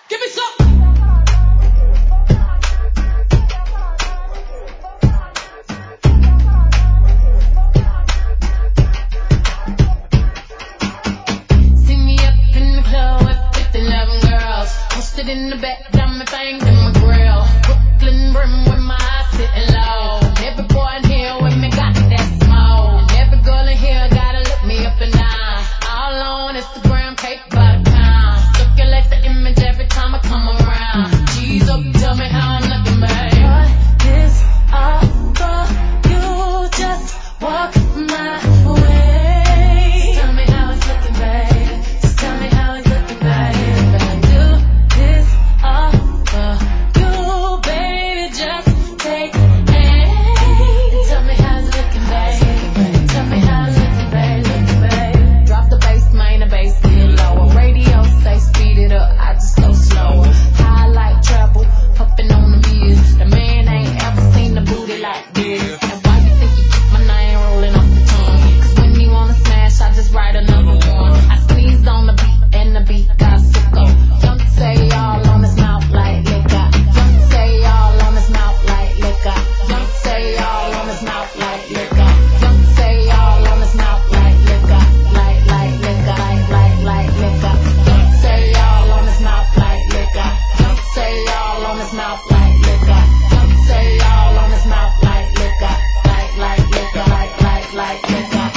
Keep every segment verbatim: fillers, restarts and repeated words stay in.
Give me some. In the back, got me things in my grill. Brooklyn brim with my eyes sitting low. Every boy in here with me got that smoke. And every girl in here gotta look me up and down. All on Instagram, cake by the pound. Circulate the image every time I come around. G's up, tell me how I'm looking, babe. What is all for you? Just walk my way. Tell me how it's looking, babe. Just tell me how it's looking, babe. All for you, baby, just take aim. Tell me how it's looking, babe. Tell me how it's looking, babe. Looking, babe. Drop the bass, main the bass still lower. Radio say speed it up, I just go slower. High like treble, pumping on the beers. The man ain't ever seen the booty like this. And why you think you keep my name rolling off the tongue? Cause when you wanna smash, I just write another one. I squeezed on the beat and the beat got sicko. Young say all on his mouth like liquor. Young say all on his mouth like liquor. Young say all on his mouth like liquor. Young say all on his mouth like liquor. Like, like liquor. Like, like, like liquor. Young say all on his mouth like liquor. Young say all on his mouth like liquor. Young say all on his mouth like liquor. Like, like liquor. Like, like, like liquor.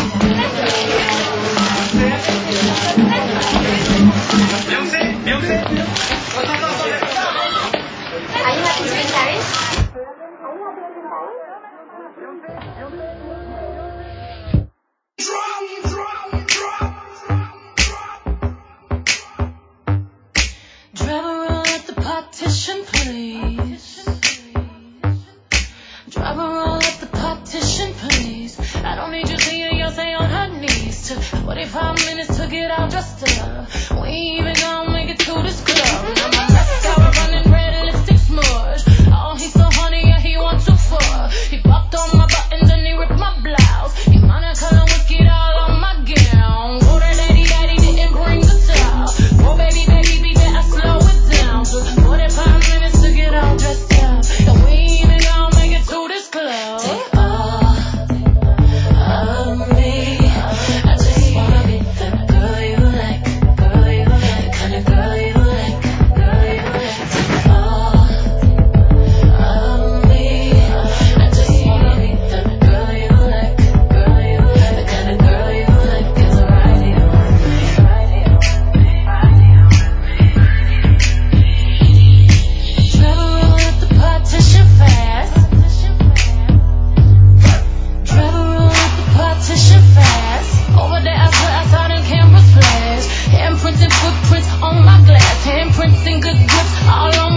Are you happy to be in Paris? Driver, roll at the partition, please. Driver, roll at the partition, please. I don't need you to hear your say on her knees. Took forty-five minutes to get all dressed up. We ain't even gonna make it to this club. Now my mascara running red, lipstick smudge. Oh, he's so honey, yeah, he wants too far. He popped on my buttons and he ripped my blouse. He monocolor whiskey all on my gown. Oh, that lady daddy didn't bring the towel. Oh, baby, baby, baby, I slow it down. Took forty-five minutes to get all dressed up. And we ain't even gonna make it to this club. Take all of me. I just wanna be the girl you like, girl you like, the kind of girl you like, girl you like. Take all of me. I just wanna be the girl you like, girl you like, the kind of girl you like. 'Cause I'm right here with me, right here with me, right here with me. Travel roll at the partition fast. Travel roll at the partition fast. Over there, I swear I saw them cameras flash. Handprints and footprints on my glass. Handprints and good grips all on